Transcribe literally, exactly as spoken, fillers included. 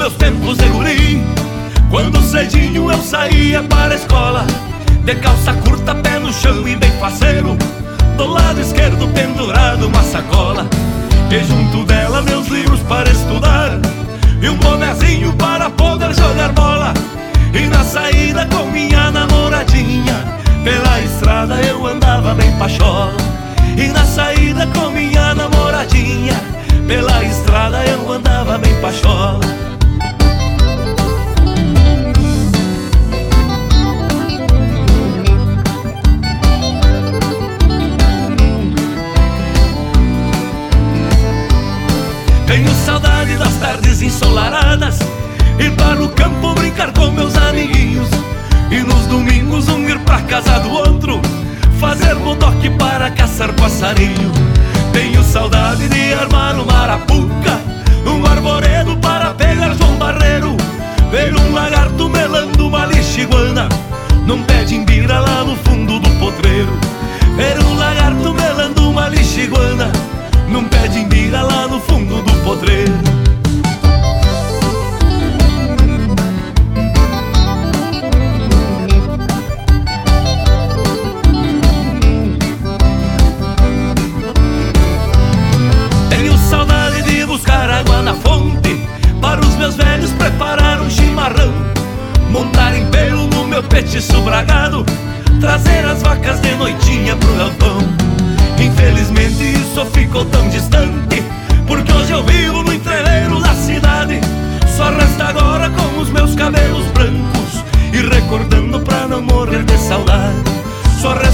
meus tempos de guri, quando cedinho eu saía para a escola, de calça curta, pé no chão e bem faceiro, do lado esquerdo pendurado uma sacola, e junto dela meus livros para estudar, e um bonezinho para poder jogar bola. E na saída com minha namoradinha, pela estrada eu andava bem pachola. E na saída com minha namoradinha, pela estrada eu andava bem pachola. Tenho saudade das tardes ensolaradas, ir para o campo brincar com meus amiguinhos, e nos domingos um ir pra casa do outro, fazer bodoque para caçar passarinho. Tenho saudade de armar uma arapuca, um arvoredo para pegar João Barreiro, ver um lagarto melando uma lixiguana num pé de imbira lá no fundo do potreiro. Ver um lagarto melando uma lixiguana num pé de imbira lá no fundo do potreiro. Tenho saudade de buscar água na fonte, para os meus velhos preparar um chimarrão, montar em pelo no meu petiço bragado, trazer as vacas de noitinha pro galpão. Infelizmente isso ficou tão distante, porque hoje eu vivo no entreveiro da cidade. Só resta agora com os meus cabelos brancos e recordando pra não morrer de saudade. Só resta